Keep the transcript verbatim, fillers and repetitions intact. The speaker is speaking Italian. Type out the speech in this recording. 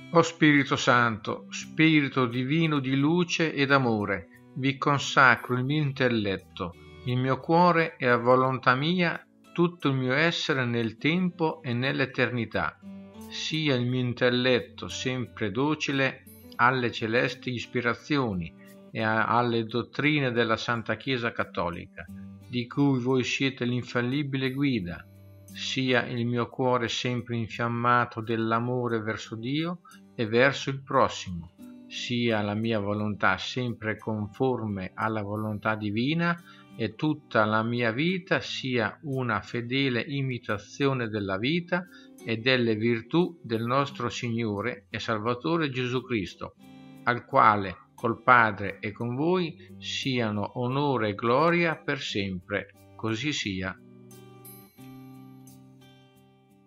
O Spirito Santo, Spirito divino di luce ed amore, vi consacro il mio intelletto, il mio cuore e a volontà mia tutto il mio essere nel tempo e nell'eternità. Sia il mio intelletto sempre docile alle celesti ispirazioni e a- alle dottrine della Santa Chiesa Cattolica, di cui voi siete l'infallibile guida. Sia il mio cuore sempre infiammato dell'amore verso Dio e verso il prossimo, sia la mia volontà sempre conforme alla volontà divina e tutta la mia vita sia una fedele imitazione della vita e delle virtù del nostro Signore e Salvatore Gesù Cristo, al quale col Padre e con voi siano onore e gloria per sempre. Così sia.